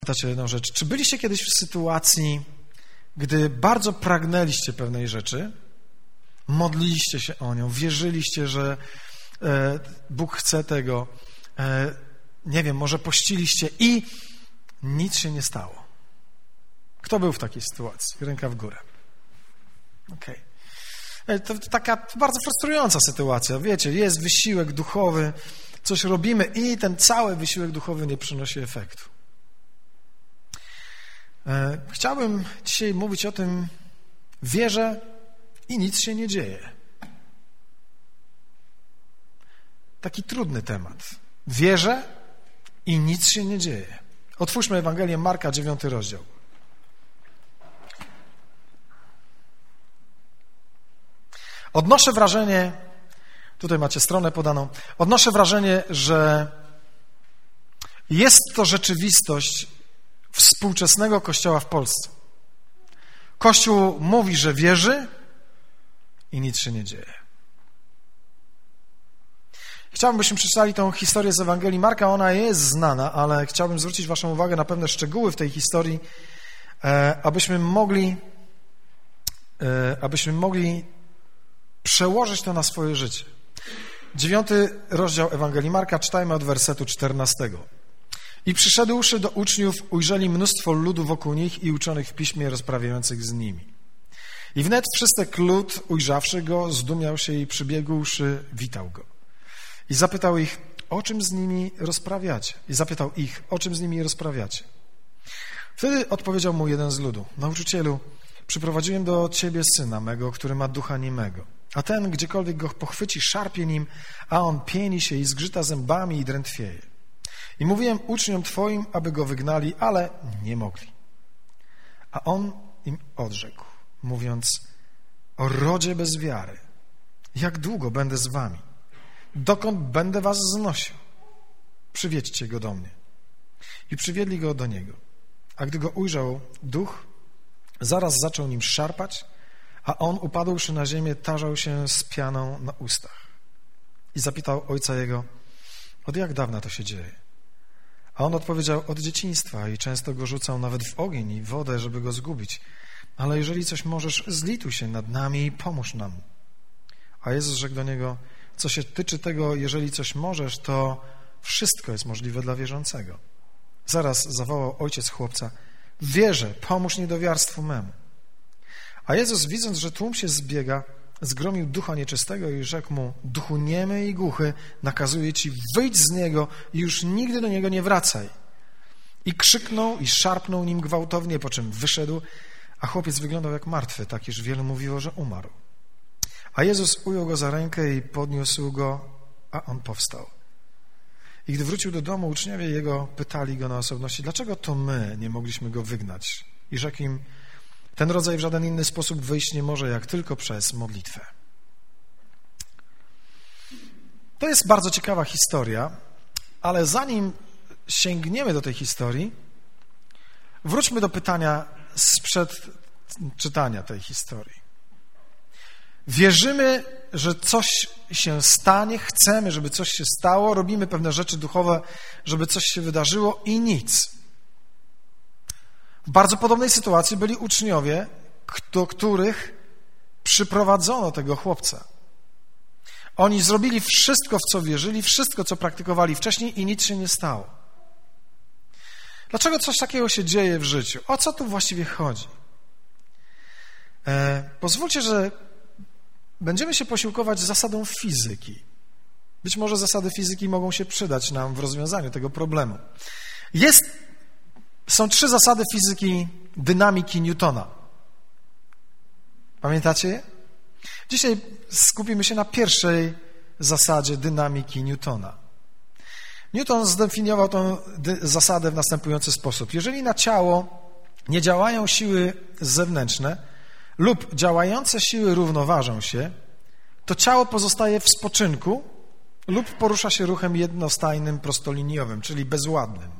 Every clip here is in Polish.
Zapytacie jedną rzecz. Czy byliście kiedyś w sytuacji, gdy bardzo pragnęliście pewnej rzeczy, modliliście się o nią, wierzyliście, że Bóg chce tego, nie wiem, może pościliście i nic się nie stało? Kto był w takiej sytuacji? Ręka w górę. Okej. To taka bardzo frustrująca sytuacja. Wiecie, jest wysiłek duchowy, coś robimy i ten cały wysiłek duchowy nie przynosi efektu. Chciałbym dzisiaj mówić o tym, wierzę i nic się nie dzieje. Taki trudny temat. Wierzę i nic się nie dzieje. Otwórzmy Ewangelię Marka, 9 rozdział. Odnoszę wrażenie, tutaj macie stronę podaną, odnoszę wrażenie, że jest to rzeczywistość współczesnego Kościoła w Polsce. Kościół mówi, że wierzy i nic się nie dzieje. Chciałbym, byśmy przeczytali tą historię z Ewangelii Marka. Ona jest znana, ale chciałbym zwrócić waszą uwagę na pewne szczegóły w tej historii, abyśmy mogli przełożyć to na swoje życie. 9 rozdział Ewangelii Marka, czytajmy od wersetu 14. I przyszedłszy do uczniów, ujrzeli mnóstwo ludu wokół nich i uczonych w piśmie rozprawiających z nimi. I wnet wszystek lud, ujrzawszy go, zdumiał się i przybiegłszy, witał go. I zapytał ich, o czym z nimi rozprawiacie? I zapytał ich, o czym z nimi rozprawiacie? Wtedy odpowiedział mu jeden z ludu, nauczycielu, przyprowadziłem do ciebie syna mego, który ma ducha niemego. A ten, gdziekolwiek go pochwyci, szarpie nim, a on pieni się i zgrzyta zębami i drętwieje. I mówiłem uczniom twoim, aby go wygnali, ale nie mogli. A on im odrzekł, mówiąc, o rodzie bez wiary, jak długo będę z wami? Dokąd będę was znosił? Przywiedźcie go do mnie. I przywiedli go do niego. A gdy go ujrzał duch, zaraz zaczął nim szarpać, a on, upadłszy na ziemię, tarzał się z pianą na ustach. I zapytał ojca jego, od jak dawna to się dzieje? A on odpowiedział, od dzieciństwa i często go rzucał nawet w ogień i wodę, żeby go zgubić. Ale jeżeli coś możesz, zlituj się nad nami i pomóż nam. A Jezus rzekł do niego, co się tyczy tego, jeżeli coś możesz, to wszystko jest możliwe dla wierzącego. Zaraz zawołał ojciec chłopca, wierzę, pomóż niedowiarstwu memu. A Jezus, widząc, że tłum się zbiega, zgromił ducha nieczystego i rzekł mu, duchu niemy i głuchy, nakazuję ci, wyjdź z niego i już nigdy do niego nie wracaj. I krzyknął i szarpnął nim gwałtownie, po czym wyszedł, a chłopiec wyglądał jak martwy, tak iż wielu mówiło, że umarł. A Jezus ujął go za rękę i podniósł go, a on powstał. I gdy wrócił do domu, uczniowie jego pytali go na osobności, dlaczego to my nie mogliśmy go wygnać? I rzekł im, ten rodzaj w żaden inny sposób wyjść nie może, jak tylko przez modlitwę. To jest bardzo ciekawa historia, ale zanim sięgniemy do tej historii, wróćmy do pytania sprzed czytania tej historii. Wierzymy, że coś się stanie, chcemy, żeby coś się stało, robimy pewne rzeczy duchowe, żeby coś się wydarzyło i nic. W bardzo podobnej sytuacji byli uczniowie, do których przyprowadzono tego chłopca. Oni zrobili wszystko, w co wierzyli, wszystko, co praktykowali wcześniej i nic się nie stało. Dlaczego coś takiego się dzieje w życiu? O co tu właściwie chodzi? Pozwólcie, że będziemy się posiłkować zasadą fizyki. Być może zasady fizyki mogą się przydać nam w rozwiązaniu tego problemu. Są 3 zasady fizyki dynamiki Newtona. Pamiętacie je? Dzisiaj skupimy się na pierwszej zasadzie dynamiki Newtona. Newton zdefiniował tę zasadę w następujący sposób. Jeżeli na ciało nie działają siły zewnętrzne lub działające siły równoważą się, to ciało pozostaje w spoczynku lub porusza się ruchem jednostajnym, prostoliniowym, czyli bezładnym.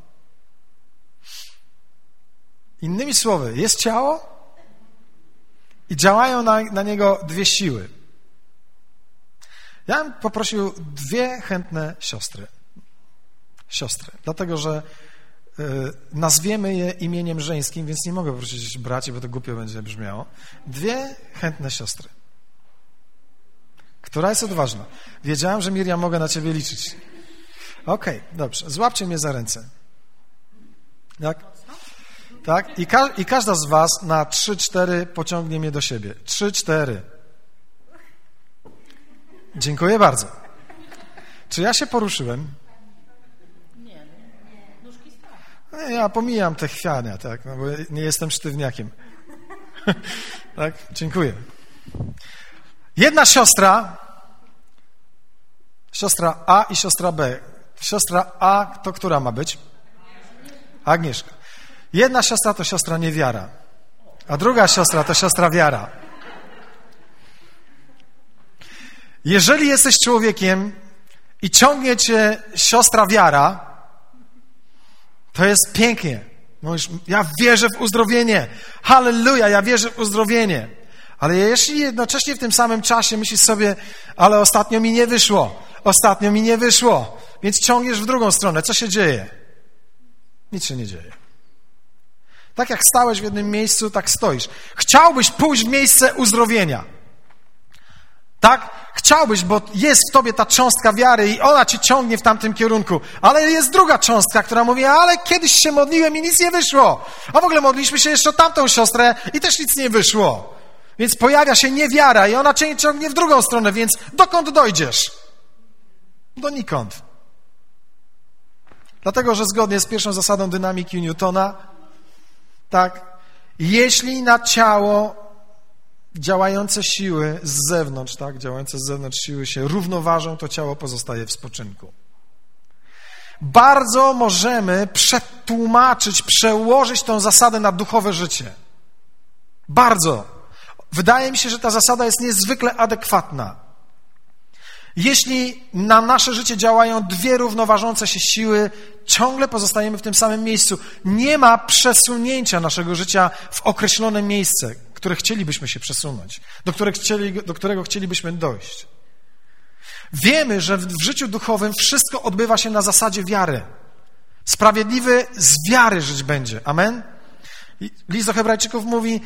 Innymi słowy, jest ciało i działają na niego 2 siły. Ja bym poprosił 2 chętne siostry, dlatego że nazwiemy je imieniem żeńskim, więc nie mogę prosić braci, bo to głupio będzie brzmiało. 2 chętne siostry. Która jest odważna? Wiedziałem, że Miriam, mogę na ciebie liczyć. Okej, dobrze. Złapcie mnie za ręce. Tak? I każda z was na 3-4 pociągnie mnie do siebie. 3-4. Dziękuję bardzo. Czy ja się poruszyłem? Nie. Nóżki stały. Ja pomijam te chwiania, tak? No bo nie jestem sztywniakiem. Tak? Dziękuję. Jedna siostra A i siostra B. Siostra A to która ma być? Agnieszka. Jedna siostra to siostra niewiara, a druga siostra to siostra wiara. Jeżeli jesteś człowiekiem i ciągnie cię siostra wiara, to jest pięknie. Mówisz, ja wierzę w uzdrowienie. Halleluja, ja wierzę w uzdrowienie. Ale jeśli jednocześnie w tym samym czasie myślisz sobie, ale ostatnio mi nie wyszło, więc ciągniesz w drugą stronę. Co się dzieje? Nic się nie dzieje. Tak jak stałeś w jednym miejscu, tak stoisz. Chciałbyś pójść w miejsce uzdrowienia. Tak? Chciałbyś, bo jest w tobie ta cząstka wiary i ona cię ciągnie w tamtym kierunku. Ale jest druga cząstka, która mówi, ale kiedyś się modliłem i nic nie wyszło. A w ogóle modliliśmy się jeszcze o tamtą siostrę i też nic nie wyszło. Więc pojawia się niewiara i ona cię ciągnie w drugą stronę, więc dokąd dojdziesz? Donikąd. Dlatego, że zgodnie z pierwszą zasadą dynamiki Newtona, tak, jeśli na ciało działające siły z zewnątrz, tak, działające z zewnątrz siły się równoważą, to ciało pozostaje w spoczynku. Bardzo możemy przetłumaczyć, przełożyć tą zasadę na duchowe życie. Bardzo. Wydaje mi się, że ta zasada jest niezwykle adekwatna. Jeśli na nasze życie działają 2 równoważące się siły, ciągle pozostajemy w tym samym miejscu. Nie ma przesunięcia naszego życia w określone miejsce, które chcielibyśmy się przesunąć, do którego chcielibyśmy dojść. Wiemy, że w życiu duchowym wszystko odbywa się na zasadzie wiary. Sprawiedliwy z wiary żyć będzie. Amen? List do Hebrajczyków mówi,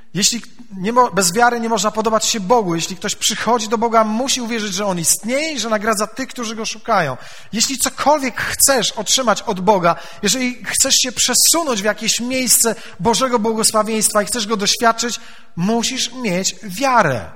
bez wiary nie można podobać się Bogu. Jeśli ktoś przychodzi do Boga, musi uwierzyć, że On istnieje i że nagradza tych, którzy Go szukają. Jeśli cokolwiek chcesz otrzymać od Boga, jeżeli chcesz się przesunąć w jakieś miejsce Bożego błogosławieństwa i chcesz Go doświadczyć, musisz mieć wiarę.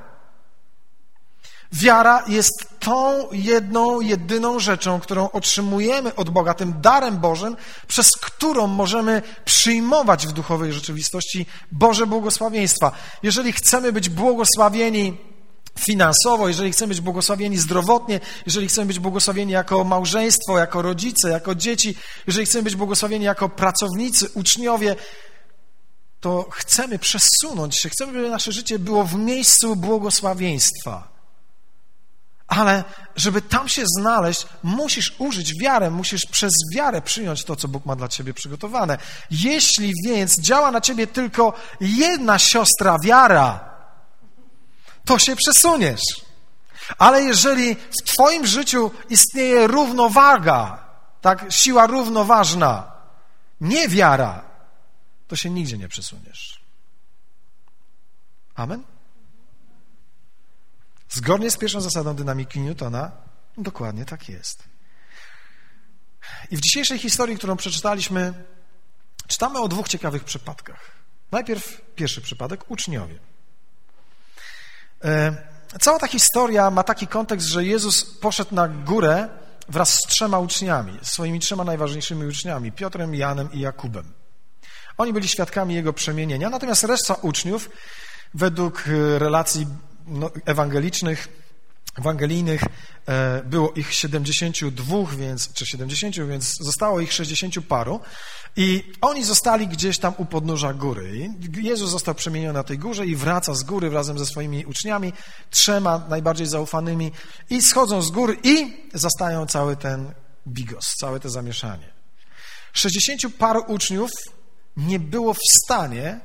Wiara jest tą jedną, jedyną rzeczą, którą otrzymujemy od Boga, tym darem Bożym, przez którą możemy przyjmować w duchowej rzeczywistości Boże błogosławieństwa. Jeżeli chcemy być błogosławieni finansowo, jeżeli chcemy być błogosławieni zdrowotnie, jeżeli chcemy być błogosławieni jako małżeństwo, jako rodzice, jako dzieci, jeżeli chcemy być błogosławieni jako pracownicy, uczniowie, to chcemy przesunąć się, chcemy, żeby nasze życie było w miejscu błogosławieństwa. Ale żeby tam się znaleźć, musisz użyć wiarę, musisz przez wiarę przyjąć to, co Bóg ma dla ciebie przygotowane. Jeśli więc działa na ciebie tylko jedna siostra wiara, to się przesuniesz. Ale jeżeli w twoim życiu istnieje równowaga, tak, siła równoważna, nie wiara, to się nigdzie nie przesuniesz. Amen? Zgodnie z pierwszą zasadą dynamiki Newtona, dokładnie tak jest. I w dzisiejszej historii, którą przeczytaliśmy, czytamy o 2 ciekawych przypadkach. Najpierw pierwszy przypadek, uczniowie. Cała ta historia ma taki kontekst, że Jezus poszedł na górę wraz z 3 uczniami, swoimi 3 najważniejszymi uczniami, Piotrem, Janem i Jakubem. Oni byli świadkami Jego przemienienia, natomiast reszta uczniów, według relacji ewangelijnych było ich 72, czy 70, więc zostało ich 60 paru i oni zostali gdzieś tam u podnóża góry. I Jezus został przemieniony na tej górze i wraca z góry razem ze swoimi uczniami, 3 najbardziej zaufanymi i schodzą z góry i zastają cały ten bigos, całe to zamieszanie. 60 paru uczniów nie było w stanie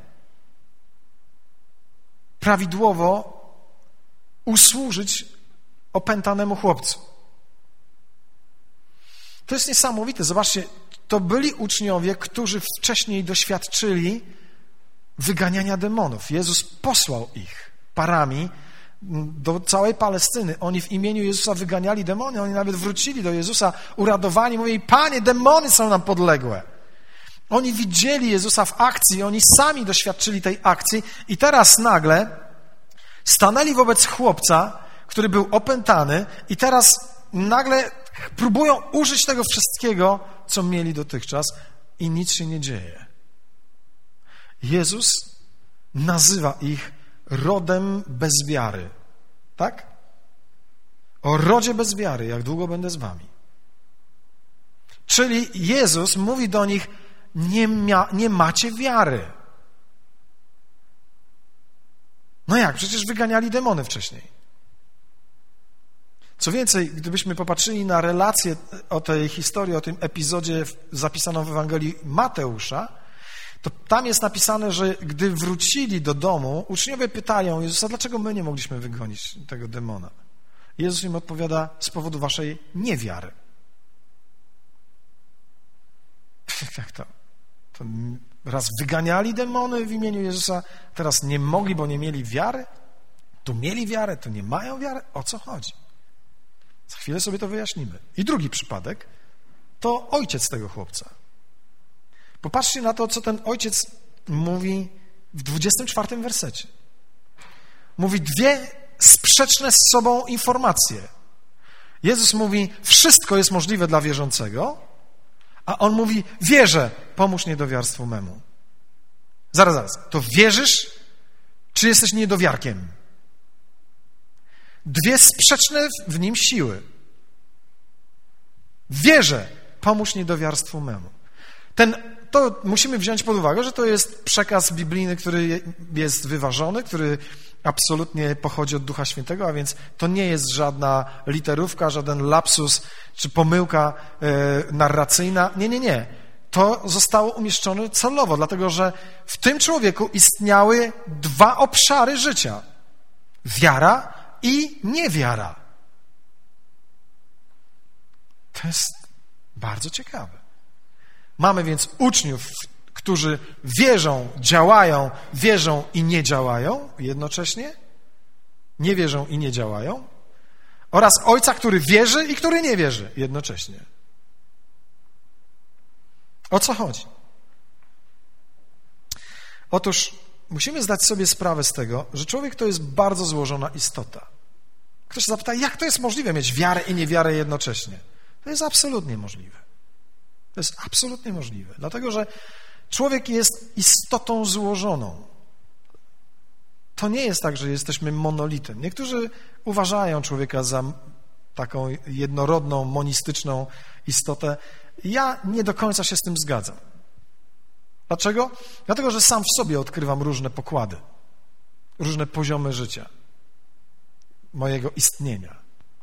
prawidłowo usłużyć opętanemu chłopcu. To jest niesamowite. Zobaczcie, to byli uczniowie, którzy wcześniej doświadczyli wyganiania demonów. Jezus posłał ich parami do całej Palestyny. Oni w imieniu Jezusa wyganiali demony, oni nawet wrócili do Jezusa uradowani, mówili: Panie, demony są nam podległe. Oni widzieli Jezusa w akcji, oni sami doświadczyli tej akcji i teraz nagle stanęli wobec chłopca, który był opętany i teraz nagle próbują użyć tego wszystkiego, co mieli dotychczas i nic się nie dzieje. Jezus nazywa ich rodem bez wiary. Tak? O rodzie bez wiary, jak długo będę z wami. Czyli Jezus mówi do nich: nie macie wiary. No jak? Przecież wyganiali demony wcześniej. Co więcej, gdybyśmy popatrzyli na relację o tej historii, o tym epizodzie zapisaną w Ewangelii Mateusza, to tam jest napisane, że gdy wrócili do domu, uczniowie pytają Jezusa: dlaczego my nie mogliśmy wygonić tego demona? Jezus im odpowiada: z powodu waszej niewiary. Jak to? To raz wyganiali demony w imieniu Jezusa, teraz nie mogli, bo nie mieli wiary? Tu mieli wiarę, tu nie mają wiary? O co chodzi? Za chwilę sobie to wyjaśnimy. I drugi przypadek to ojciec tego chłopca. Popatrzcie na to, co ten ojciec mówi w 24 wersecie. Mówi dwie sprzeczne z sobą informacje. Jezus mówi: wszystko jest możliwe dla wierzącego, a on mówi: wierzę, pomóż niedowiarstwu memu. Zaraz. To wierzysz, czy jesteś niedowiarkiem? Dwie sprzeczne w nim siły. Wierzę, pomóż niedowiarstwu memu. To musimy wziąć pod uwagę, że to jest przekaz biblijny, który jest wyważony, który absolutnie pochodzi od Ducha Świętego, a więc to nie jest żadna literówka, żaden lapsus czy pomyłka narracyjna. Nie. To zostało umieszczone celowo, dlatego że w tym człowieku istniały dwa obszary życia. Wiara i niewiara. To jest bardzo ciekawe. Mamy więc uczniów, którzy wierzą, działają, wierzą i nie działają jednocześnie, nie wierzą i nie działają, oraz ojca, który wierzy i który nie wierzy jednocześnie. O co chodzi? Otóż musimy zdać sobie sprawę z tego, że człowiek to jest bardzo złożona istota. Ktoś zapyta: jak to jest możliwe mieć wiarę i niewiarę jednocześnie? To jest absolutnie możliwe. To jest absolutnie możliwe, dlatego że człowiek jest istotą złożoną. To nie jest tak, że jesteśmy monolitem. Niektórzy uważają człowieka za taką jednorodną, monistyczną istotę. Ja nie do końca się z tym zgadzam. Dlaczego? Dlatego, że sam w sobie odkrywam różne pokłady, różne poziomy życia, mojego istnienia.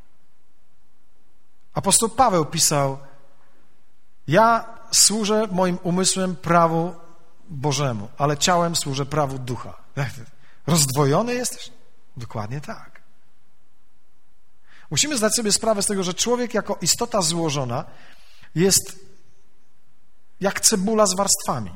Apostoł Paweł pisał: ja służę moim umysłem prawu Bożemu, ale ciałem służę prawu ducha. Rozdwojony jesteś? Dokładnie tak. Musimy zdać sobie sprawę z tego, że człowiek jako istota złożona jest jak cebula z warstwami.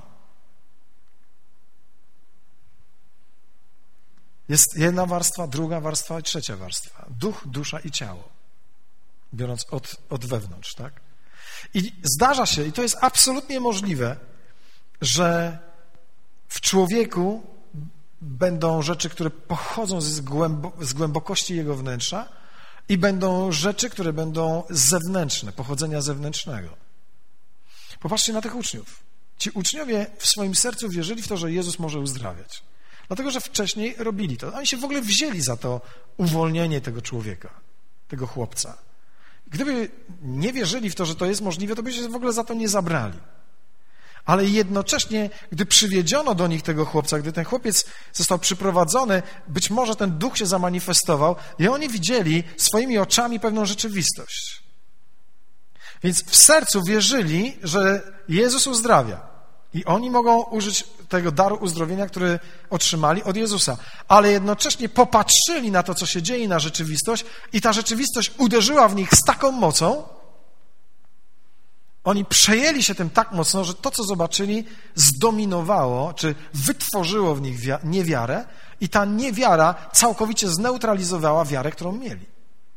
Jest jedna warstwa, druga warstwa i trzecia warstwa. Duch, dusza i ciało. Biorąc od wewnątrz, tak? I zdarza się, i to jest absolutnie możliwe, że w człowieku będą rzeczy, które pochodzą z głębokości jego wnętrza i będą rzeczy, które będą zewnętrzne, pochodzenia zewnętrznego. Popatrzcie na tych uczniów. Ci uczniowie w swoim sercu wierzyli w to, że Jezus może uzdrawiać. Dlatego, że wcześniej robili to. Oni się w ogóle wzięli za to uwolnienie tego człowieka, tego chłopca. Gdyby nie wierzyli w to, że to jest możliwe, to by się w ogóle za to nie zabrali. Ale jednocześnie, gdy przywiedziono do nich tego chłopca, gdy ten chłopiec został przyprowadzony, być może ten duch się zamanifestował i oni widzieli swoimi oczami pewną rzeczywistość. Więc w sercu wierzyli, że Jezus uzdrawia. I oni mogą użyć tego daru uzdrowienia, który otrzymali od Jezusa. Ale jednocześnie popatrzyli na to, co się dzieje, na rzeczywistość i ta rzeczywistość uderzyła w nich z taką mocą, Oni przejęli się tym tak mocno, że to, co zobaczyli, zdominowało, czy wytworzyło w nich niewiarę i ta niewiara całkowicie zneutralizowała wiarę, którą mieli.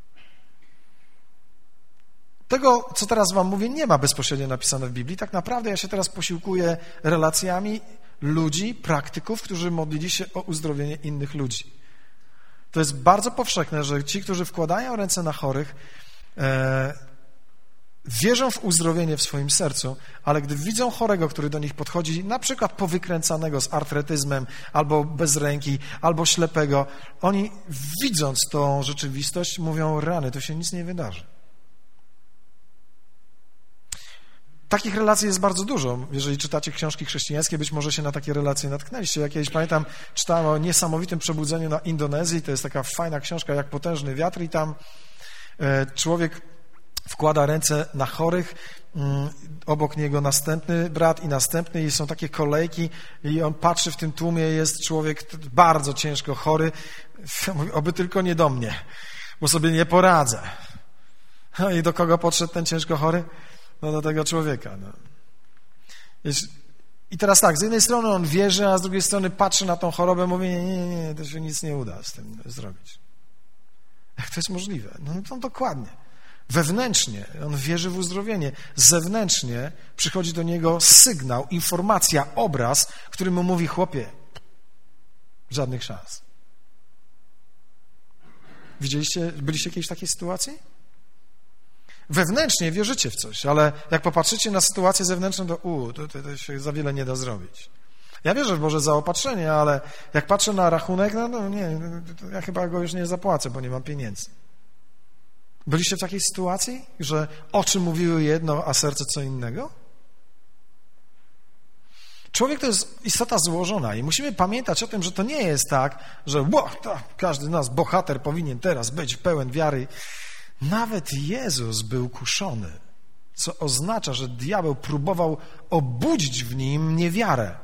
Tego, co teraz wam mówię, nie ma bezpośrednio napisane w Biblii. Tak naprawdę ja się teraz posiłkuję relacjami ludzi, praktyków, którzy modlili się o uzdrowienie innych ludzi. To jest bardzo powszechne, że ci, którzy wkładają ręce na chorych, wierzą w uzdrowienie w swoim sercu, ale gdy widzą chorego, który do nich podchodzi, na przykład powykręcanego z artretyzmem, albo bez ręki, albo ślepego, oni widząc tą rzeczywistość mówią, rany, to się nic nie wydarzy. Takich relacji jest bardzo dużo. Jeżeli czytacie książki chrześcijańskie, być może się na takie relacje natknęliście. Ja kiedyś pamiętam, czytałem o niesamowitym przebudzeniu na Indonezji. To jest taka fajna książka, jak potężny wiatr i tam człowiek wkłada ręce na chorych, obok niego następny brat i następny i są takie kolejki i on patrzy w tym tłumie, jest człowiek bardzo ciężko chory. Mówi, oby tylko nie do mnie, bo sobie nie poradzę. No i do kogo podszedł ten ciężko chory? No do tego człowieka. No. I teraz tak, z jednej strony on wierzy, a z drugiej strony patrzy na tą chorobę i mówi, nie, to się nic nie uda z tym zrobić. Jak to jest możliwe? No to dokładnie. Wewnętrznie on wierzy w uzdrowienie. Zewnętrznie przychodzi do niego sygnał, informacja, obraz, który mu mówi, chłopie, żadnych szans. Byliście kiedyś w takiej sytuacji? Wewnętrznie wierzycie w coś, ale jak popatrzycie na sytuację zewnętrzną, to się za wiele nie da zrobić. Ja wierzę w Boże zaopatrzenie, ale jak patrzę na rachunek, ja chyba go już nie zapłacę, bo nie mam pieniędzy. Byliście w takiej sytuacji, że oczy mówiły jedno, a serce co innego? Człowiek to jest istota złożona i musimy pamiętać o tym, że to nie jest tak, że każdy z nas, bohater, powinien teraz być pełen wiary. Nawet Jezus był kuszony, co oznacza, że diabeł próbował obudzić w nim niewiarę.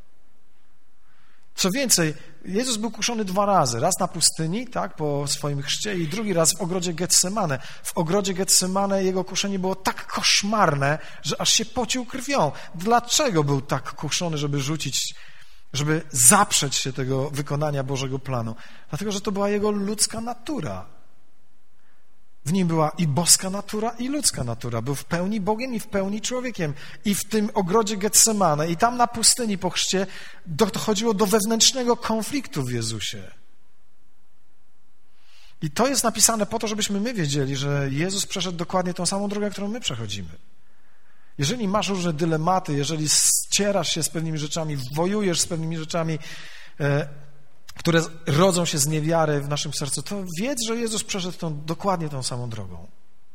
Co więcej, Jezus był kuszony 2 razy. Raz na pustyni, tak, po swoim chrzcie i drugi raz w ogrodzie Getsemane. W ogrodzie Getsemane jego kuszenie było tak koszmarne, że aż się pocił krwią. Dlaczego był tak kuszony, żeby zaprzeć się tego wykonania Bożego planu? Dlatego, że to była jego ludzka natura. W nim była i boska natura, i ludzka natura. Był w pełni Bogiem i w pełni człowiekiem. I w tym ogrodzie Getsemane i tam na pustyni po chrzcie dochodziło do wewnętrznego konfliktu w Jezusie. I to jest napisane po to, żebyśmy my wiedzieli, że Jezus przeszedł dokładnie tą samą drogę, którą my przechodzimy. Jeżeli masz różne dylematy, jeżeli ścierasz się z pewnymi rzeczami, wojujesz z pewnymi rzeczami, które rodzą się z niewiary w naszym sercu, to wiedz, że Jezus przeszedł dokładnie tą samą drogą.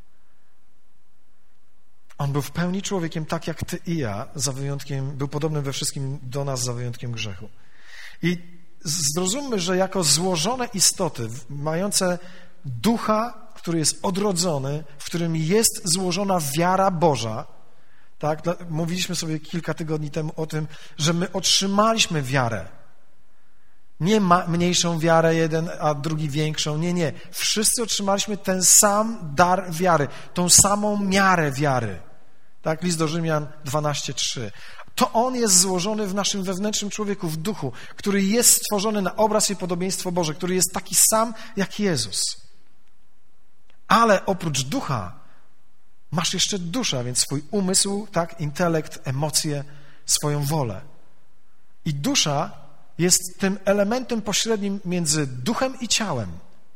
On był w pełni człowiekiem, tak jak ty i ja, był podobny we wszystkim do nas, za wyjątkiem grzechu. I zrozummy, że jako złożone istoty, mające ducha, który jest odrodzony, w którym jest złożona wiara Boża, tak? Mówiliśmy sobie kilka tygodni temu o tym, że my otrzymaliśmy wiarę. Nie ma mniejszą wiarę jeden, a drugi większą. Nie. Wszyscy otrzymaliśmy ten sam dar wiary, tą samą miarę wiary. Tak, list do Rzymian 12:3. To on jest złożony w naszym wewnętrznym człowieku, w duchu, który jest stworzony na obraz i podobieństwo Boże, który jest taki sam jak Jezus. Ale oprócz ducha masz jeszcze duszę, więc swój umysł, tak, intelekt, emocje, swoją wolę. I dusza jest tym elementem pośrednim między duchem i ciałem.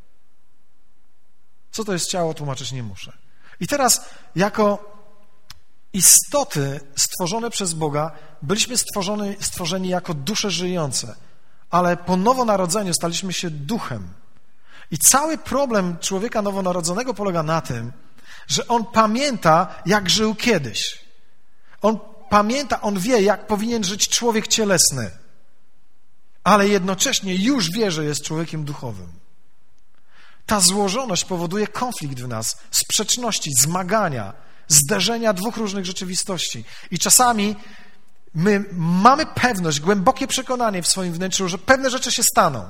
Co to jest ciało, tłumaczyć nie muszę. I teraz jako istoty stworzone przez Boga byliśmy stworzeni jako dusze żyjące, ale po nowonarodzeniu staliśmy się duchem. I cały problem człowieka nowonarodzonego polega na tym, że on pamięta, jak żył kiedyś. On pamięta, on wie, jak powinien żyć człowiek cielesny, ale jednocześnie już wie, że jest człowiekiem duchowym. Ta złożoność powoduje konflikt w nas, sprzeczności, zmagania, zderzenia 2 różnych rzeczywistości. I czasami my mamy pewność, głębokie przekonanie w swoim wnętrzu, że pewne rzeczy się staną.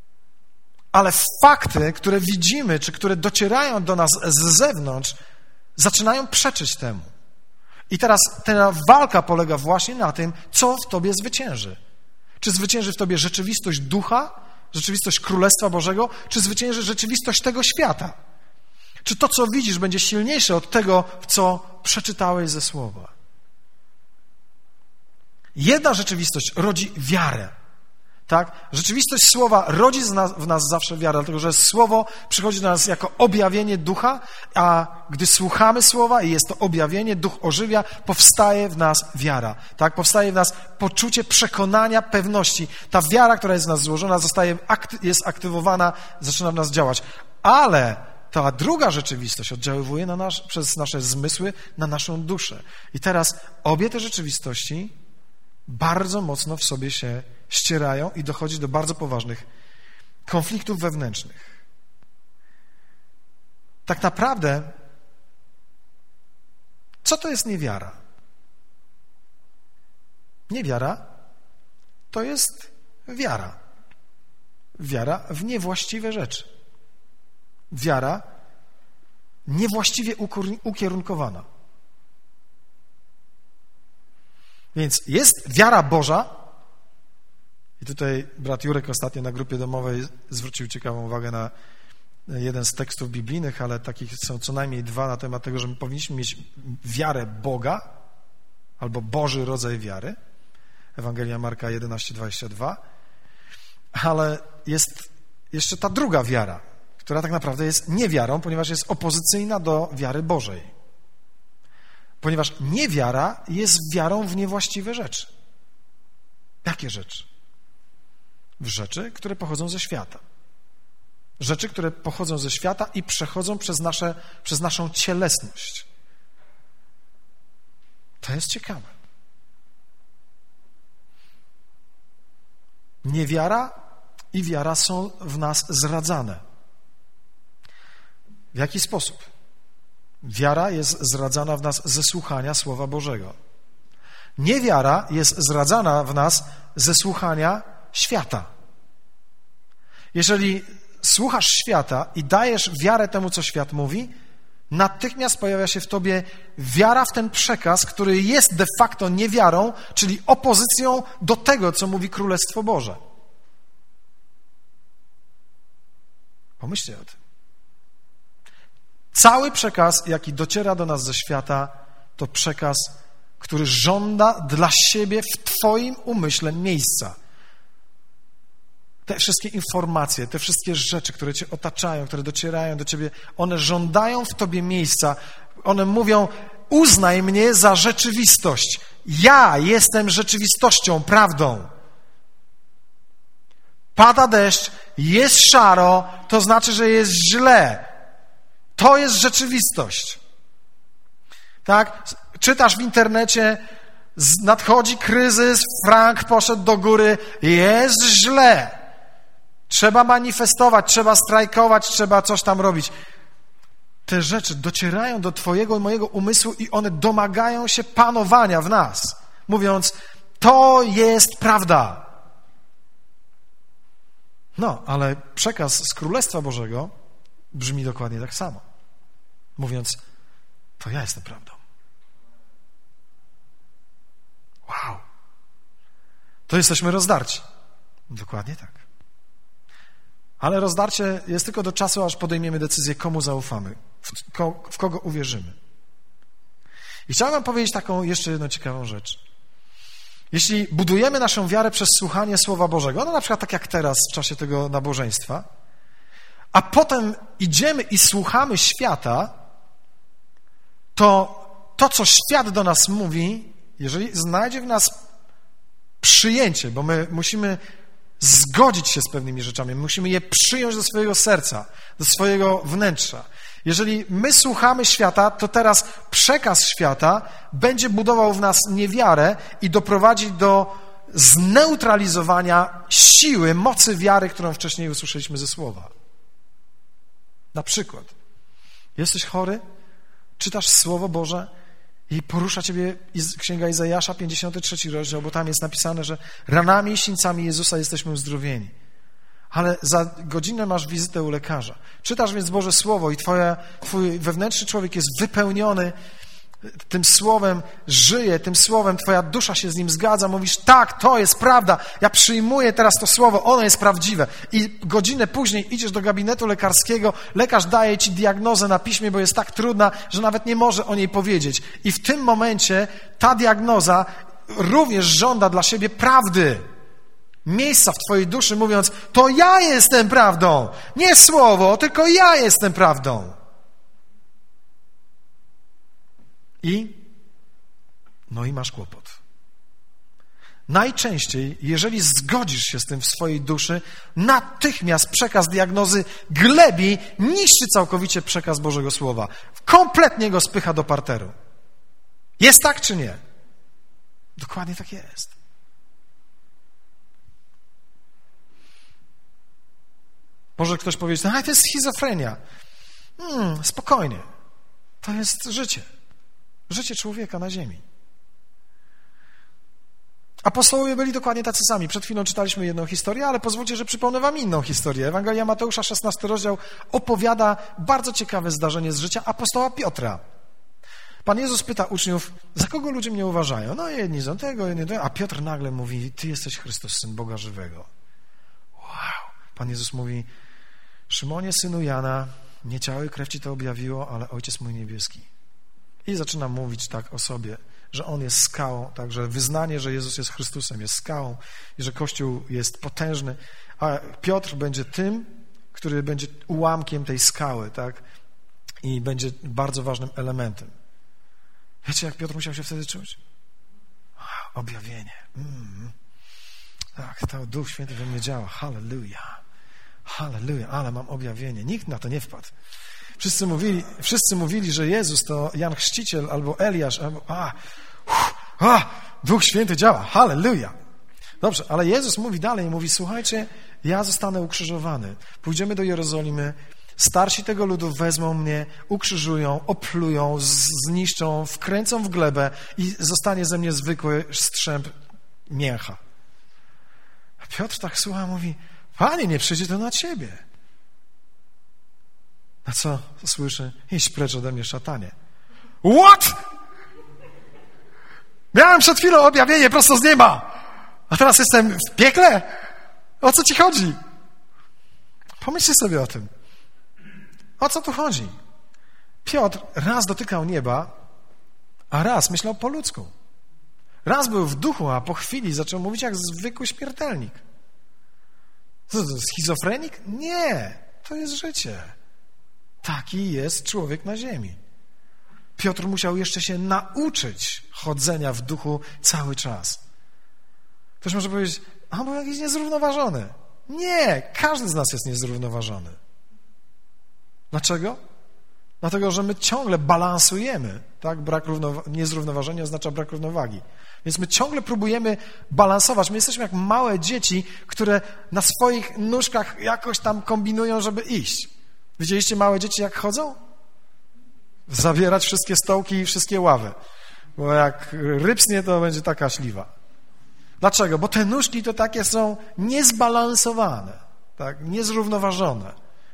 Ale fakty, które widzimy, czy które docierają do nas z zewnątrz, zaczynają przeczyć temu. I teraz ta walka polega właśnie na tym, co w tobie zwycięży. Czy zwycięży w tobie rzeczywistość ducha, rzeczywistość Królestwa Bożego, czy zwycięży rzeczywistość tego świata? Czy to, co widzisz, będzie silniejsze od tego, co przeczytałeś ze Słowa? Jedna rzeczywistość rodzi wiarę. Tak? Rzeczywistość Słowa rodzi w nas zawsze wiarę, dlatego że Słowo przychodzi do nas jako objawienie ducha, a gdy słuchamy Słowa i jest to objawienie, duch ożywia, powstaje w nas wiara. Tak? Powstaje w nas poczucie przekonania, pewności. Ta wiara, która jest w nas złożona, jest aktywowana, zaczyna w nas działać. Ale ta druga rzeczywistość oddziaływuje przez nasze zmysły na naszą duszę. I teraz obie te rzeczywistości bardzo mocno w sobie się ścierają i dochodzi do bardzo poważnych konfliktów wewnętrznych. Tak naprawdę, co to jest niewiara? Niewiara to jest wiara. Wiara w niewłaściwe rzeczy. Wiara niewłaściwie ukierunkowana. Więc jest wiara Boża. I tutaj brat Jurek ostatnio na grupie domowej zwrócił ciekawą uwagę na jeden z tekstów biblijnych, ale takich są co najmniej dwa na temat tego, że my powinniśmy mieć wiarę Boga albo Boży rodzaj wiary. Ewangelia Marka 11:22. Ale jest jeszcze ta druga wiara, która tak naprawdę jest niewiarą, ponieważ jest opozycyjna do wiary Bożej. Ponieważ niewiara jest wiarą w niewłaściwe rzeczy. Jakie rzeczy? W rzeczy, które pochodzą ze świata. Rzeczy, które pochodzą ze świata i przechodzą przez naszą cielesność. To jest ciekawe. Niewiara i wiara są w nas zradzane. W jaki sposób? Wiara jest zradzana w nas ze słuchania Słowa Bożego. Niewiara jest zradzana w nas ze słuchania świata. Jeżeli słuchasz świata i dajesz wiarę temu, co świat mówi, natychmiast pojawia się w tobie wiara w ten przekaz, który jest de facto niewiarą, czyli opozycją do tego, co mówi Królestwo Boże. Pomyślcie o tym. Cały przekaz, jaki dociera do nas ze świata, to przekaz, który żąda dla siebie w twoim umyśle miejsca. Te wszystkie informacje, te wszystkie rzeczy, które cię otaczają, które docierają do ciebie, one żądają w tobie miejsca. One mówią, uznaj mnie za rzeczywistość. Ja jestem rzeczywistością, prawdą. Pada deszcz, jest szaro, to znaczy, że jest źle. To jest rzeczywistość. Tak? Czytasz w internecie, nadchodzi kryzys, frank poszedł do góry, jest źle. Trzeba manifestować, trzeba strajkować, trzeba coś tam robić. Te rzeczy docierają do twojego i mojego umysłu i one domagają się panowania w nas, mówiąc, to jest prawda. No, ale przekaz z Królestwa Bożego brzmi dokładnie tak samo. Mówiąc, to ja jestem prawdą. Wow. To jesteśmy rozdarci. Dokładnie tak. Ale rozdarcie jest tylko do czasu, aż podejmiemy decyzję, komu zaufamy, w kogo uwierzymy. I chciałem wam powiedzieć taką jeszcze jedną ciekawą rzecz. Jeśli budujemy naszą wiarę przez słuchanie Słowa Bożego, no na przykład tak jak teraz w czasie tego nabożeństwa, a potem idziemy i słuchamy świata, to, co świat do nas mówi, jeżeli znajdzie w nas przyjęcie, bo my musimy zgodzić się z pewnymi rzeczami, musimy je przyjąć do swojego serca, do swojego wnętrza. Jeżeli my słuchamy świata, to teraz przekaz świata będzie budował w nas niewiarę i doprowadzi do zneutralizowania siły, mocy wiary, którą wcześniej usłyszeliśmy ze Słowa. Na przykład, jesteś chory, czytasz Słowo Boże i porusza ciebie Księga Izajasza, 53 rozdział, bo tam jest napisane, że ranami i sińcami Jezusa jesteśmy uzdrowieni. ale za godzinę masz wizytę u lekarza. Czytasz więc Boże Słowo i twój wewnętrzny człowiek jest wypełniony tym Słowem, żyje tym Słowem, twoja dusza się z nim zgadza, mówisz, tak, to jest prawda, ja przyjmuję teraz to Słowo, ono jest prawdziwe. I godzinę później idziesz do gabinetu lekarskiego, lekarz daje ci diagnozę na piśmie, bo jest tak trudna, że nawet nie może o niej powiedzieć. I w tym momencie ta diagnoza również żąda dla siebie prawdy. Miejsca w twojej duszy, mówiąc, to ja jestem prawdą, nie Słowo, tylko ja jestem prawdą. No i masz kłopot. Najczęściej, jeżeli zgodzisz się z tym w swojej duszy, natychmiast przekaz diagnozy glebi, niszczy całkowicie przekaz Bożego Słowa. Kompletnie go spycha do parteru. Jest tak czy nie? Dokładnie tak jest. Może ktoś powiedzieć, to jest schizofrenia. Spokojnie. To jest życie. Życie człowieka na ziemi. Apostołowie byli dokładnie tacy sami. Przed chwilą czytaliśmy jedną historię, ale pozwólcie, że przypomnę wam inną historię. Ewangelia Mateusza, 16 rozdział, opowiada bardzo ciekawe zdarzenie z życia apostoła Piotra. Pan Jezus pyta uczniów, za kogo ludzie mnie uważają? No jedni za tego, jedni za tego. A Piotr nagle mówi, ty jesteś Chrystus, Syn Boga żywego. Wow. Pan Jezus mówi, Szymonie, synu Jana, nie ciało i krew ci to objawiło, ale Ojciec mój niebieski. I zaczyna mówić tak o sobie, że On jest skałą, także wyznanie, że Jezus jest Chrystusem, jest skałą i że Kościół jest potężny, a Piotr będzie tym, który będzie ułamkiem tej skały, tak? I będzie bardzo ważnym elementem. Wiecie, jak Piotr musiał się wtedy czuć? Objawienie. Tak, to Duch Święty we mnie działa. Halleluja. Halleluja, ale mam objawienie. Nikt na to nie wpadł. Wszyscy mówili, że Jezus to Jan Chrzciciel albo Eliasz, albo Duch Święty działa, halleluja. Dobrze, ale Jezus mówi dalej, mówi, słuchajcie, ja zostanę ukrzyżowany, pójdziemy do Jerozolimy, starsi tego ludu wezmą mnie, ukrzyżują, oplują, zniszczą, wkręcą w glebę i zostanie ze mnie zwykły strzęp mięcha. A Piotr tak słucha, mówi, Panie, nie przyjdzie to na ciebie. A co słyszę? Idź precz ode mnie, szatanie. What? Miałem przed chwilą objawienie prosto z nieba, a teraz jestem w piekle? O co ci chodzi? Pomyślcie sobie o tym. O co tu chodzi? Piotr raz dotykał nieba, a raz myślał po ludzku. Raz był w duchu, a po chwili zaczął mówić jak zwykły śmiertelnik. Co to, schizofrenik? Nie, to jest życie. Taki jest człowiek na ziemi. Piotr musiał jeszcze się nauczyć chodzenia w duchu cały czas. Ktoś może powiedzieć, a on był jakiś niezrównoważony. Nie, każdy z nas jest niezrównoważony. Dlaczego? Dlatego, że my ciągle balansujemy. Tak? Niezrównoważenie oznacza brak równowagi. Więc my ciągle próbujemy balansować. My jesteśmy jak małe dzieci, które na swoich nóżkach jakoś tam kombinują, żeby iść. Widzieliście małe dzieci, jak chodzą? Zabierać wszystkie stołki i wszystkie ławy. Bo jak rypsnie, to będzie taka śliwa. Dlaczego? Bo te nóżki to takie są niezbalansowane, tak? Niezrównoważone.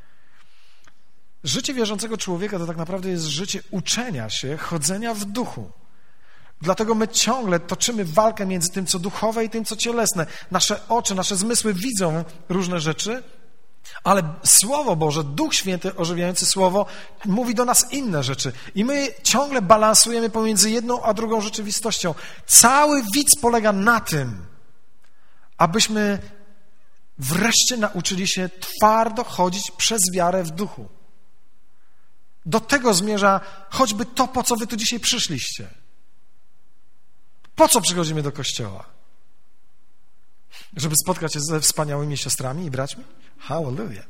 Życie wierzącego człowieka to tak naprawdę jest życie uczenia się, chodzenia w duchu. Dlatego my ciągle toczymy walkę między tym, co duchowe i tym, co cielesne. Nasze oczy, nasze zmysły widzą różne rzeczy, ale Słowo Boże, Duch Święty, ożywiający Słowo, mówi do nas inne rzeczy. I my ciągle balansujemy pomiędzy jedną a drugą rzeczywistością. Cały widz polega na tym, abyśmy wreszcie nauczyli się twardo chodzić przez wiarę w duchu. Do tego zmierza choćby to, po co wy tu dzisiaj przyszliście. Po co przychodzimy do kościoła? Żeby spotkać się ze wspaniałymi siostrami i braćmi? Hallelujah.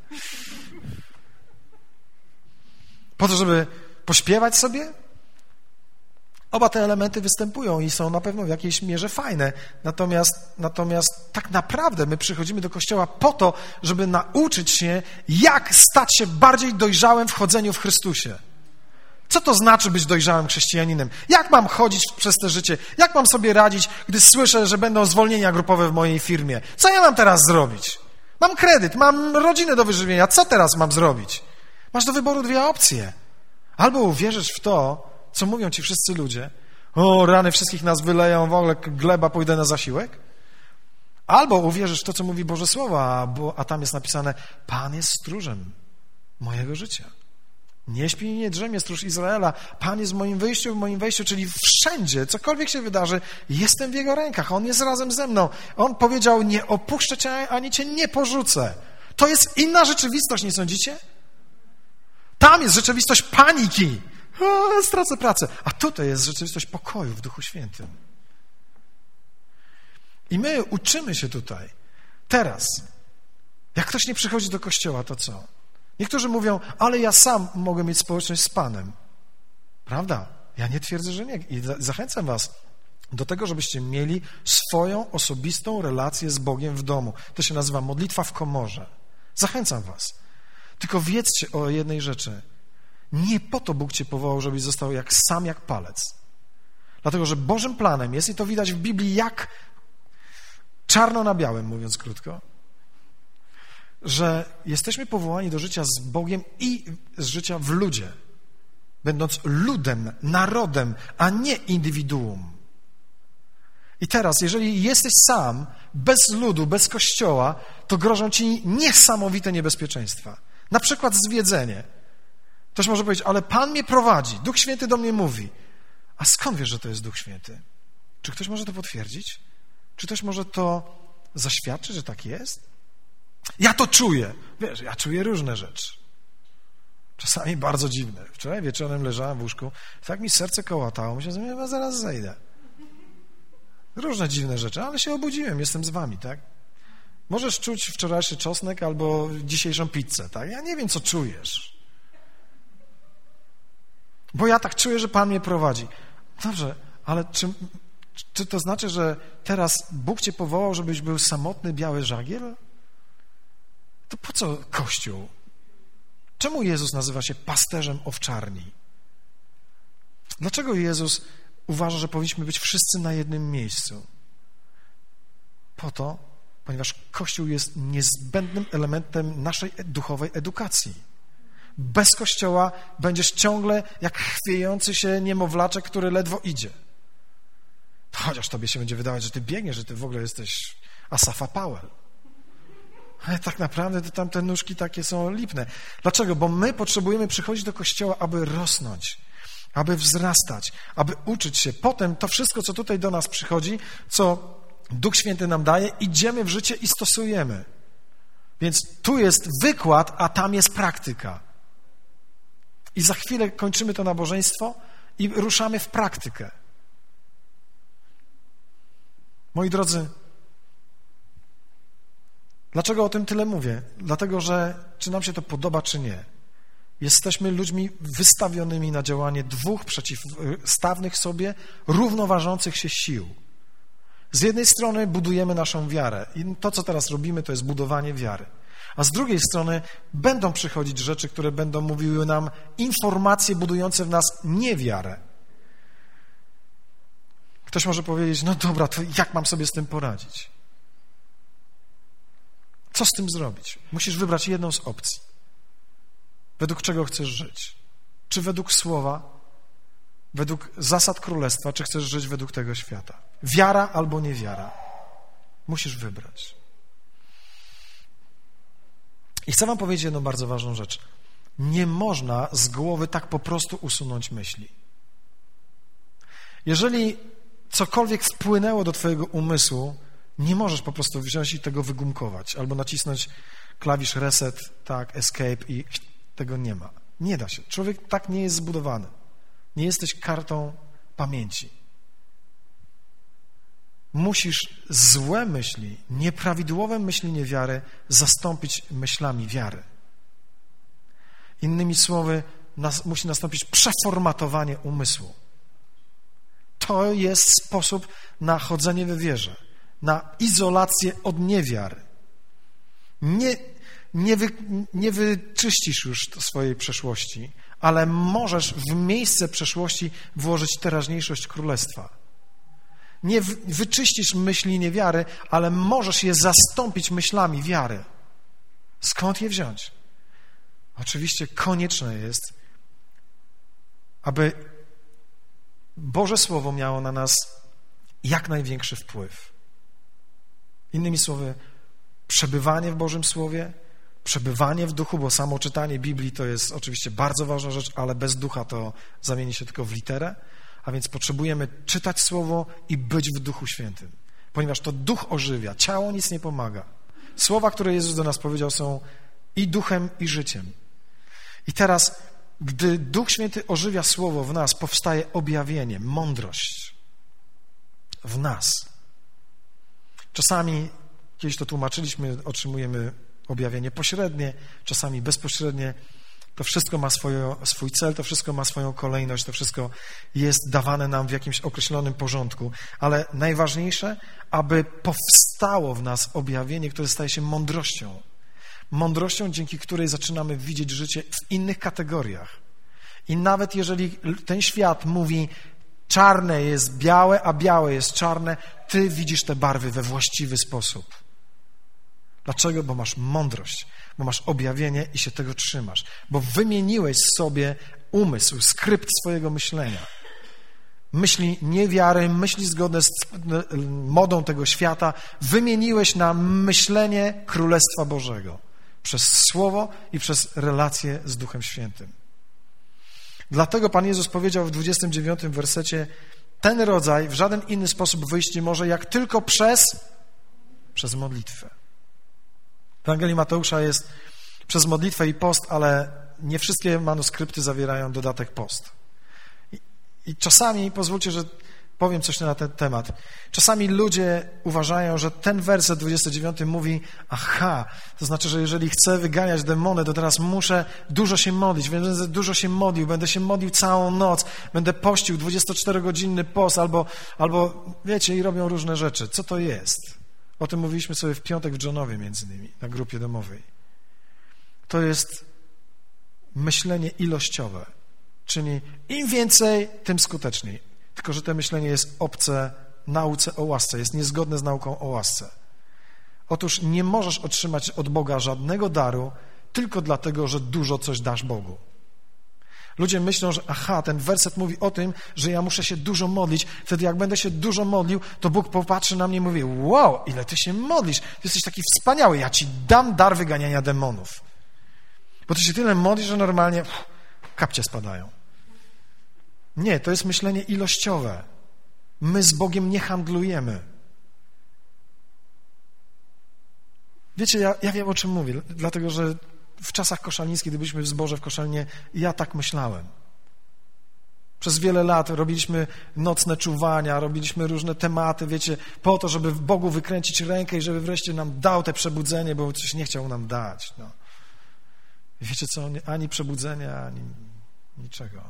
Po to, żeby pośpiewać sobie? Oba te elementy występują i są na pewno w jakiejś mierze fajne. Natomiast tak naprawdę my przychodzimy do kościoła po to, żeby nauczyć się, jak stać się bardziej dojrzałym w chodzeniu w Chrystusie. Co to znaczy być dojrzałym chrześcijaninem? Jak mam chodzić przez to życie? Jak mam sobie radzić, gdy słyszę, że będą zwolnienia grupowe w mojej firmie? Co ja mam teraz zrobić? Mam kredyt, mam rodzinę do wyżywienia. Co teraz mam zrobić? Masz do wyboru dwie opcje. Albo uwierzysz w to, co mówią ci wszyscy ludzie. O, rany, wszystkich nas wyleją, w ogóle gleba, pójdę na zasiłek. Albo uwierzysz w to, co mówi Boże Słowo, a tam jest napisane: Pan jest stróżem mojego życia. Nie śpi i nie drzemie stróż Izraela. Pan jest w moim wejściu, czyli wszędzie, cokolwiek się wydarzy, jestem w Jego rękach. On jest razem ze mną. On powiedział: nie opuszczę cię, ani cię nie porzucę. To jest inna rzeczywistość, nie sądzicie? Tam jest rzeczywistość paniki. O, stracę pracę. A tutaj jest rzeczywistość pokoju w Duchu Świętym. I my uczymy się tutaj. Teraz, jak ktoś nie przychodzi do kościoła, to co? Niektórzy mówią: ale ja sam mogę mieć społeczność z Panem. Prawda? Ja nie twierdzę, że nie. I zachęcam was do tego, żebyście mieli swoją osobistą relację z Bogiem w domu. To się nazywa modlitwa w komorze. Zachęcam was. Tylko wiedzcie o jednej rzeczy. Nie po to Bóg cię powołał, żebyś został sam jak palec. Dlatego, że Bożym planem jest, i to widać w Biblii jak czarno na białym, mówiąc krótko, że jesteśmy powołani do życia z Bogiem i z życia w ludzie, będąc ludem, narodem, a nie indywiduum. I teraz, jeżeli jesteś sam, bez ludu, bez kościoła, to grożą ci niesamowite niebezpieczeństwa. Na przykład zwiedzenie. Ktoś może powiedzieć: ale Pan mnie prowadzi, Duch Święty do mnie mówi. A skąd wiesz, że to jest Duch Święty? Czy ktoś może to potwierdzić? Czy ktoś może to zaświadczyć, że tak jest? Ja to czuję. Wiesz, ja czuję różne rzeczy. Czasami bardzo dziwne. Wczoraj wieczorem leżałem w łóżku, tak mi serce kołatało. Myślałem, że ja zaraz zejdę. Różne dziwne rzeczy, ale się obudziłem, jestem z wami, tak? Możesz czuć wczorajszy czosnek albo dzisiejszą pizzę, tak? Ja nie wiem, co czujesz. Bo ja tak czuję, że Pan mnie prowadzi. Dobrze, ale czy to znaczy, że teraz Bóg cię powołał, żebyś był samotny, biały żagiel? To po co Kościół? Czemu Jezus nazywa się pasterzem owczarni? Dlaczego Jezus uważa, że powinniśmy być wszyscy na jednym miejscu? Po to, ponieważ Kościół jest niezbędnym elementem naszej duchowej edukacji. Bez Kościoła będziesz ciągle jak chwiejący się niemowlaczek, który ledwo idzie. Chociaż tobie się będzie wydawać, że ty biegniesz, że ty w ogóle jesteś Asafa Powell. Ale tak naprawdę to tam te nóżki takie są lipne. Dlaczego? Bo my potrzebujemy przychodzić do Kościoła, aby rosnąć, aby wzrastać, aby uczyć się. Potem to wszystko, co tutaj do nas przychodzi, co Duch Święty nam daje, idziemy w życie i stosujemy. Więc tu jest wykład, a tam jest praktyka. I za chwilę kończymy to nabożeństwo i ruszamy w praktykę. Moi drodzy, dlaczego o tym tyle mówię? Dlatego, że czy nam się to podoba, czy nie, jesteśmy ludźmi wystawionymi na działanie dwóch przeciwstawnych sobie, równoważących się sił. Z jednej strony budujemy naszą wiarę i to, co teraz robimy, to jest budowanie wiary. A z drugiej strony będą przychodzić rzeczy, które będą mówiły nam informacje budujące w nas niewiarę. Ktoś może powiedzieć: no dobra, to jak mam sobie z tym poradzić? Co z tym zrobić? Musisz wybrać jedną z opcji. Według czego chcesz żyć? Czy według Słowa, według zasad Królestwa, czy chcesz żyć według tego świata? Wiara albo niewiara. Musisz wybrać. I chcę wam powiedzieć jedną bardzo ważną rzecz. Nie można z głowy tak po prostu usunąć myśli. Jeżeli cokolwiek wpłynęło do twojego umysłu, nie możesz po prostu wziąć i tego wygumkować albo nacisnąć klawisz reset, tak, escape i tego nie ma. Nie da się. Człowiek tak nie jest zbudowany. Nie jesteś kartą pamięci. Musisz złe myśli, nieprawidłowe myśli niewiary zastąpić myślami wiary. Innymi słowy, musi nastąpić przeformatowanie umysłu. To jest sposób na chodzenie we wierze, na izolację od niewiary. Nie wyczyścisz już swojej przeszłości, ale możesz w miejsce przeszłości włożyć teraźniejszość Królestwa. Nie wyczyścisz myśli niewiary, ale możesz je zastąpić myślami wiary. Skąd je wziąć? Oczywiście konieczne jest, aby Boże Słowo miało na nas jak największy wpływ. Innymi słowy, przebywanie w Bożym Słowie, przebywanie w duchu, bo samo czytanie Biblii to jest oczywiście bardzo ważna rzecz, ale bez ducha to zamieni się tylko w literę, a więc potrzebujemy czytać Słowo i być w Duchu Świętym, ponieważ to duch ożywia, ciało nic nie pomaga. Słowa, które Jezus do nas powiedział, są i duchem, i życiem. I teraz, gdy Duch Święty ożywia Słowo w nas, powstaje objawienie, mądrość w nas. Czasami, kiedyś to tłumaczyliśmy, otrzymujemy objawienie pośrednie, czasami bezpośrednie. To wszystko ma swój cel, to wszystko ma swoją kolejność, to wszystko jest dawane nam w jakimś określonym porządku. Ale najważniejsze, aby powstało w nas objawienie, które staje się mądrością. Mądrością, dzięki której zaczynamy widzieć życie w innych kategoriach. I nawet jeżeli ten świat mówi, czarne jest białe, a białe jest czarne, ty widzisz te barwy we właściwy sposób. Dlaczego? Bo masz mądrość, bo masz objawienie i się tego trzymasz. Bo wymieniłeś sobie umysł, skrypt swojego myślenia. Myśli niewiary, myśli zgodne z modą tego świata, wymieniłeś na myślenie Królestwa Bożego. Przez Słowo i przez relacje z Duchem Świętym. Dlatego Pan Jezus powiedział w 29 wersecie, ten rodzaj w żaden inny sposób wyjść nie może, jak tylko przez modlitwę. W Ewangelii Mateusza jest przez modlitwę i post, ale nie wszystkie manuskrypty zawierają dodatek post. I czasami, pozwólcie, że powiem coś na ten temat, czasami ludzie uważają, że ten werset 29 mówi, aha, to znaczy, że jeżeli chcę wyganiać demony, to teraz muszę dużo się modlić, będę dużo się modlił, będę się modlił całą noc, będę pościł 24-godzinny post, albo wiecie, i robią różne rzeczy. Co to jest? O tym mówiliśmy sobie w piątek w Johnowie między innymi, na grupie domowej. To jest myślenie ilościowe, czyli im więcej, tym skuteczniej. Tylko że to myślenie jest obce nauce o łasce, jest niezgodne z nauką o łasce. Otóż nie możesz otrzymać od Boga żadnego daru tylko dlatego, że dużo coś dasz Bogu. Ludzie myślą, że aha, ten werset mówi o tym, że ja muszę się dużo modlić, wtedy jak będę się dużo modlił, to Bóg popatrzy na mnie i mówi, wow, ile ty się modlisz, ty jesteś taki wspaniały, ja ci dam dar wyganiania demonów. Bo ty się tyle modlisz, że normalnie kapcie spadają. Nie, to jest myślenie ilościowe. My z Bogiem nie handlujemy. Wiecie, ja wiem, o czym mówię, dlatego, że w czasach koszalnickich, gdy byliśmy w zborze w Koszalinie, ja tak myślałem. Przez wiele lat robiliśmy nocne czuwania, robiliśmy różne tematy, wiecie, po to, żeby Bogu wykręcić rękę i żeby wreszcie nam dał te przebudzenie, bo coś nie chciał nam dać. No. I wiecie co, ani przebudzenia, ani niczego.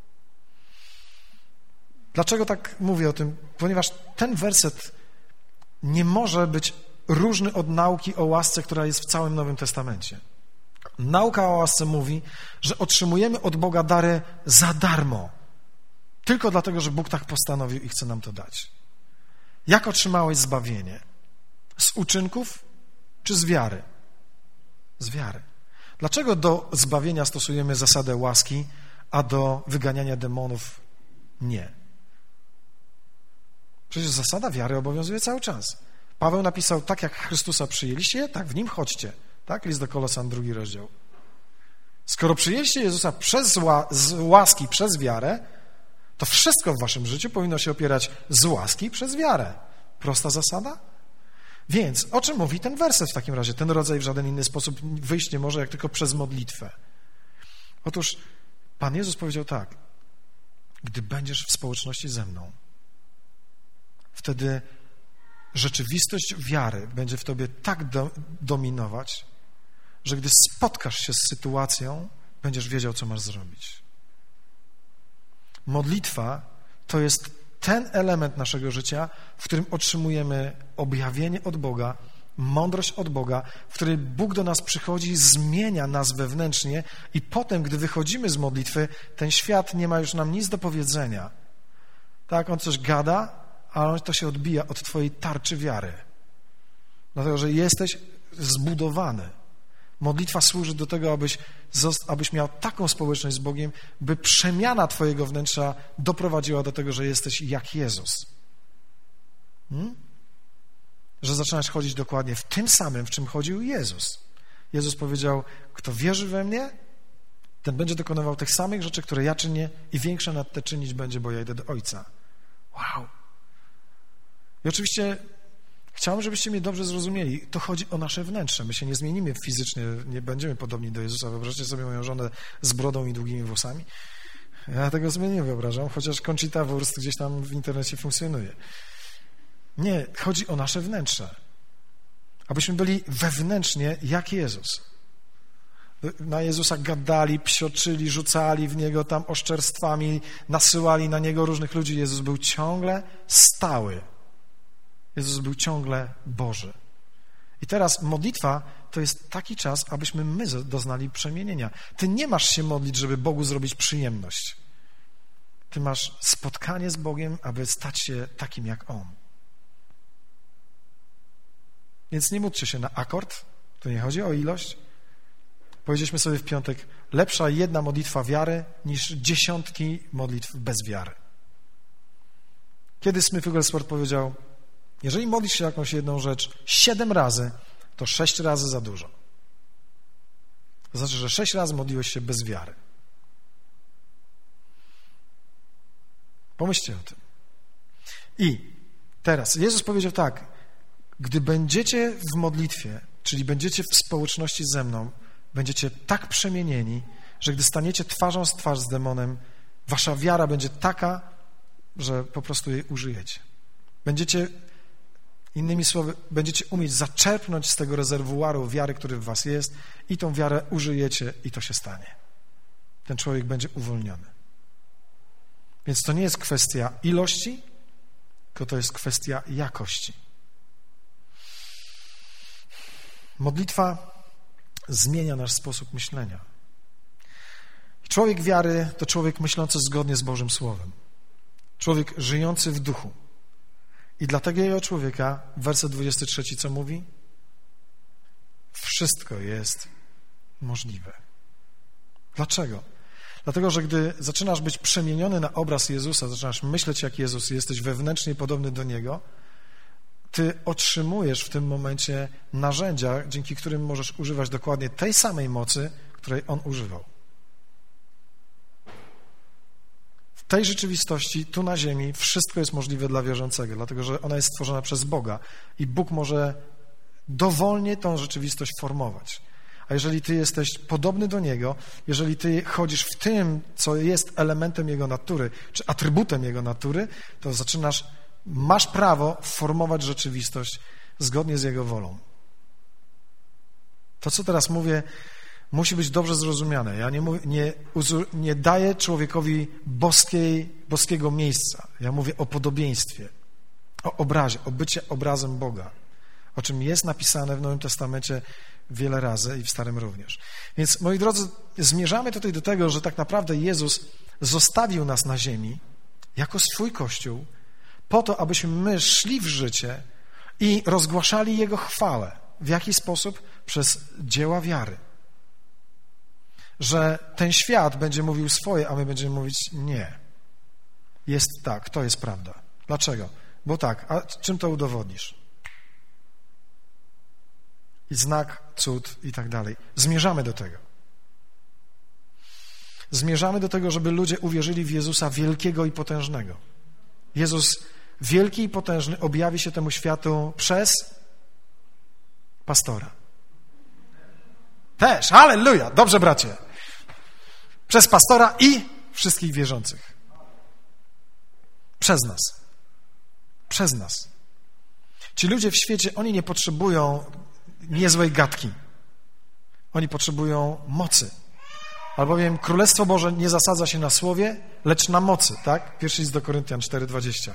Dlaczego tak mówię o tym? Ponieważ ten werset nie może być różny od nauki o łasce, która jest w całym Nowym Testamencie. Nauka o łasce mówi, że otrzymujemy od Boga dary za darmo. Tylko dlatego, że Bóg tak postanowił i chce nam to dać. Jak otrzymałeś zbawienie? Z uczynków czy z wiary? Z wiary. Dlaczego do zbawienia stosujemy zasadę łaski, a do wyganiania demonów nie? Przecież zasada wiary obowiązuje cały czas. Paweł napisał, tak jak Chrystusa przyjęliście, tak w Nim chodźcie. Tak? List do Kolosan, 2 rozdział. Skoro przyjęliście Jezusa z łaski, przez wiarę, to wszystko w waszym życiu powinno się opierać z łaski przez wiarę. Prosta zasada? Więc o czym mówi ten werset w takim razie? Ten rodzaj w żaden inny sposób wyjść nie może, jak tylko przez modlitwę. Otóż Pan Jezus powiedział tak, gdy będziesz w społeczności ze mną, wtedy rzeczywistość wiary będzie w tobie tak dominować, że gdy spotkasz się z sytuacją, będziesz wiedział, co masz zrobić. Modlitwa to jest ten element naszego życia, w którym otrzymujemy objawienie od Boga, mądrość od Boga, w której Bóg do nas przychodzi, zmienia nas wewnętrznie i potem, gdy wychodzimy z modlitwy, ten świat nie ma już nam nic do powiedzenia. Tak, on coś gada, ale to się odbija od twojej tarczy wiary. Dlatego, że jesteś zbudowany. Modlitwa służy do tego, abyś miał taką społeczność z Bogiem, by przemiana twojego wnętrza doprowadziła do tego, że jesteś jak Jezus. Że zaczynasz chodzić dokładnie w tym samym, w czym chodził Jezus. Jezus powiedział, kto wierzy we mnie, ten będzie dokonywał tych samych rzeczy, które ja czynię i większe nad te czynić będzie, bo ja idę do Ojca. Wow. I oczywiście chciałem, żebyście mnie dobrze zrozumieli. To chodzi o nasze wnętrze. My się nie zmienimy fizycznie, nie będziemy podobni do Jezusa. Wyobraźcie sobie moją żonę z brodą i długimi włosami. Ja tego sobie nie wyobrażam, chociaż Conchita Wurst gdzieś tam w internecie funkcjonuje. Nie, chodzi o nasze wnętrze. Abyśmy byli wewnętrznie jak Jezus. Na Jezusa gadali, psioczyli, rzucali w Niego tam oszczerstwami, nasyłali na Niego różnych ludzi. Jezus był ciągle stały. Jezus był ciągle Boży. I teraz modlitwa to jest taki czas, abyśmy my doznali przemienienia. Ty nie masz się modlić, żeby Bogu zrobić przyjemność. Ty masz spotkanie z Bogiem, aby stać się takim jak On. Więc nie módlcie się na akord, to nie chodzi o ilość. Powiedzieliśmy sobie w piątek, lepsza jedna modlitwa wiary niż dziesiątki modlitw bez wiary. Kiedy Smith Wigglesworth powiedział, jeżeli modlisz się jakąś jedną rzecz 7 razy, to 6 razy za dużo. To znaczy, że 6 razy modliłeś się bez wiary. Pomyślcie o tym. I teraz Jezus powiedział tak, gdy będziecie w modlitwie, czyli będziecie w społeczności ze mną, będziecie tak przemienieni, że gdy staniecie twarzą w twarz z demonem, wasza wiara będzie taka, że po prostu jej użyjecie. Będziecie, innymi słowy, będziecie umieć zaczerpnąć z tego rezerwuaru wiary, który w was jest i tą wiarę użyjecie i to się stanie. Ten człowiek będzie uwolniony. Więc to nie jest kwestia ilości, tylko to jest kwestia jakości. Modlitwa zmienia nasz sposób myślenia. Człowiek wiary to człowiek myślący zgodnie z Bożym Słowem. Człowiek żyjący w duchu. I dla takiego człowieka, werset 23, co mówi? Wszystko jest możliwe. Dlaczego? Dlatego, że gdy zaczynasz być przemieniony na obraz Jezusa, zaczynasz myśleć jak Jezus i jesteś wewnętrznie podobny do Niego, ty otrzymujesz w tym momencie narzędzia, dzięki którym możesz używać dokładnie tej samej mocy, której On używał. W tej rzeczywistości, tu na ziemi, wszystko jest możliwe dla wierzącego, dlatego że ona jest stworzona przez Boga i Bóg może dowolnie tą rzeczywistość formować. A jeżeli ty jesteś podobny do Niego, jeżeli ty chodzisz w tym, co jest elementem Jego natury, czy atrybutem Jego natury, to masz prawo formować rzeczywistość zgodnie z Jego wolą. To, co teraz mówię, musi być dobrze zrozumiane. Ja nie daję człowiekowi boskiego miejsca. Ja mówię o podobieństwie, o obrazie, o bycie obrazem Boga, o czym jest napisane w Nowym Testamencie wiele razy i w Starym również. Więc, moi drodzy, zmierzamy tutaj do tego, że tak naprawdę Jezus zostawił nas na ziemi jako swój Kościół po to, abyśmy my szli w życie i rozgłaszali Jego chwałę. W jaki sposób? Przez dzieła wiary. Że ten świat będzie mówił swoje, a my będziemy mówić nie. Jest tak, to jest prawda. Dlaczego? Bo tak, a czym to udowodnisz? I znak, cud i tak dalej. Zmierzamy do tego. Zmierzamy do tego, żeby ludzie uwierzyli w Jezusa wielkiego i potężnego. Jezus wielki i potężny objawi się temu światu przez pastora. Też, halleluja, dobrze bracie. Przez pastora i wszystkich wierzących. Przez nas. Przez nas. Ci ludzie w świecie, oni nie potrzebują niezłej gadki. Oni potrzebują mocy. Albowiem Królestwo Boże nie zasadza się na słowie, lecz na mocy, tak? Pierwszy list do Koryntian 4:20.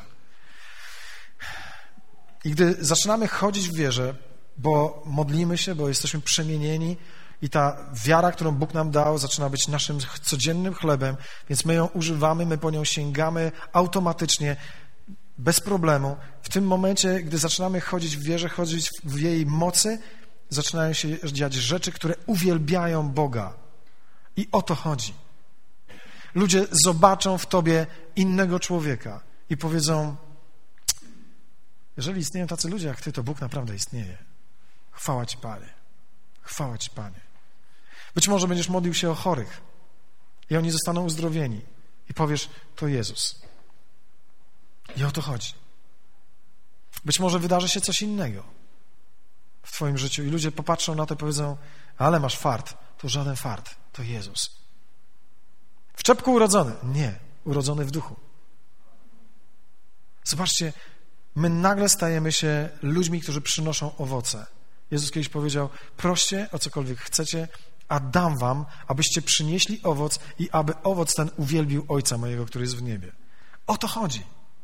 I gdy zaczynamy chodzić w wierze, bo modlimy się, bo jesteśmy przemienieni i ta wiara, którą Bóg nam dał, zaczyna być naszym codziennym chlebem, więc my ją używamy, my po nią sięgamy automatycznie, bez problemu. W tym momencie, gdy zaczynamy chodzić w wierze, chodzić w jej mocy, zaczynają się dziać rzeczy, które uwielbiają Boga. I o to chodzi. Ludzie zobaczą w tobie innego człowieka i powiedzą: jeżeli istnieją tacy ludzie jak ty, to Bóg naprawdę istnieje. Chwała Ci, Panie. Chwała Ci, Panie. Być może będziesz modlił się o chorych i oni zostaną uzdrowieni i powiesz: to Jezus. I o to chodzi. Być może wydarzy się coś innego w twoim życiu i ludzie popatrzą na to i powiedzą: ale masz fart. To żaden fart, to Jezus. W czepku urodzony? Nie, urodzony w duchu. Zobaczcie, my nagle stajemy się ludźmi, którzy przynoszą owoce. Jezus kiedyś powiedział: proście o cokolwiek chcecie, a dam wam, abyście przynieśli owoc i aby owoc ten uwielbił Ojca mojego, który jest w niebie. O to chodzi.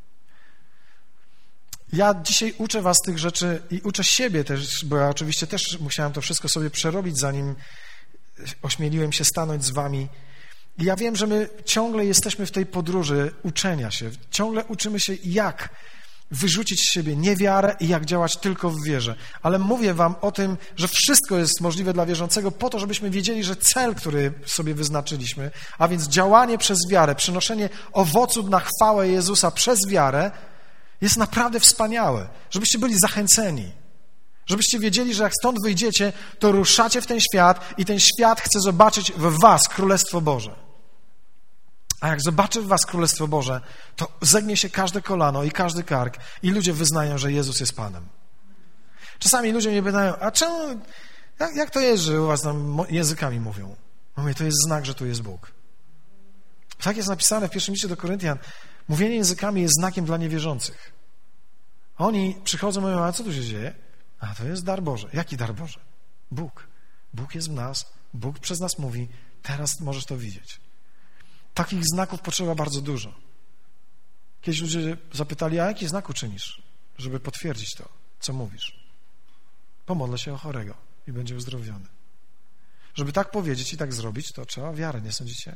Ja dzisiaj uczę was tych rzeczy i uczę siebie też, bo ja oczywiście też musiałem to wszystko sobie przerobić, zanim ośmieliłem się stanąć z wami. I ja wiem, że my ciągle jesteśmy w tej podróży uczenia się. Ciągle uczymy się, jak wyrzucić z siebie niewiarę i jak działać tylko w wierze. Ale mówię wam o tym, że wszystko jest możliwe dla wierzącego po to, żebyśmy wiedzieli, że cel, który sobie wyznaczyliśmy, a więc działanie przez wiarę, przynoszenie owoców na chwałę Jezusa przez wiarę, jest naprawdę wspaniałe. Żebyście byli zachęceni. Żebyście wiedzieli, że jak stąd wyjdziecie, to ruszacie w ten świat i ten świat chce zobaczyć w was Królestwo Boże. A jak zobaczy w was Królestwo Boże, to zegnie się każde kolano i każdy kark i ludzie wyznają, że Jezus jest Panem. Czasami ludzie mnie pytają: a czemu, jak to jest, że u was tam językami mówią? Mówię: to jest znak, że tu jest Bóg. Tak jest napisane w pierwszym liście do Koryntian. Mówienie językami jest znakiem dla niewierzących. A oni przychodzą i mówią: a co tu się dzieje? A to jest dar Boży. Jaki dar Boży? Bóg. Bóg jest w nas, Bóg przez nas mówi, teraz możesz to widzieć. Takich znaków potrzeba bardzo dużo. Kiedyś ludzie zapytali: a jaki znak uczynisz, żeby potwierdzić to, co mówisz? Pomodlę się o chorego i będzie uzdrowiony. Żeby tak powiedzieć i tak zrobić, to trzeba wiarę, nie sądzicie?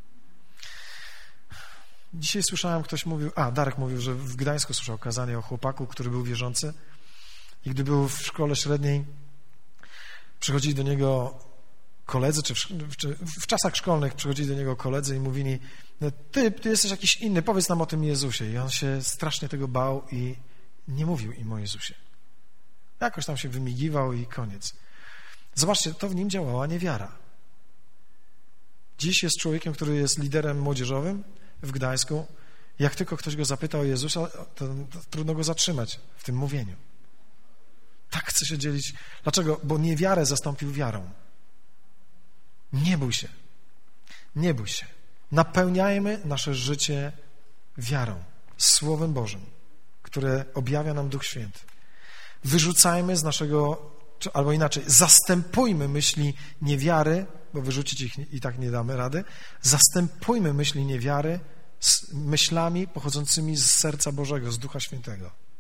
Dzisiaj słyszałem, ktoś mówił, Darek mówił, że w Gdańsku słyszał kazanie o chłopaku, który był wierzący i gdy był w szkole średniej, przychodzili do niego koledzy, czy w czasach szkolnych przychodzili do niego koledzy i mówili: ty jesteś jakiś inny, powiedz nam o tym Jezusie. I on się strasznie tego bał i nie mówił im o Jezusie. Jakoś tam się wymigiwał i koniec. Zobaczcie, to w nim działała niewiara. Dziś jest człowiekiem, który jest liderem młodzieżowym w Gdańsku. Jak tylko ktoś go zapyta o Jezusa, to trudno go zatrzymać w tym mówieniu. Tak chce się dzielić. Dlaczego? Bo niewiarę zastąpił wiarą. Nie bój się. Nie bój się. Napełniajmy nasze życie wiarą, Słowem Bożym, które objawia nam Duch Święty. Wyrzucajmy z naszego, albo inaczej, zastępujmy myśli niewiary, bo wyrzucić ich i tak nie damy rady, zastępujmy myśli niewiary z myślami pochodzącymi z serca Bożego, z Ducha Świętego.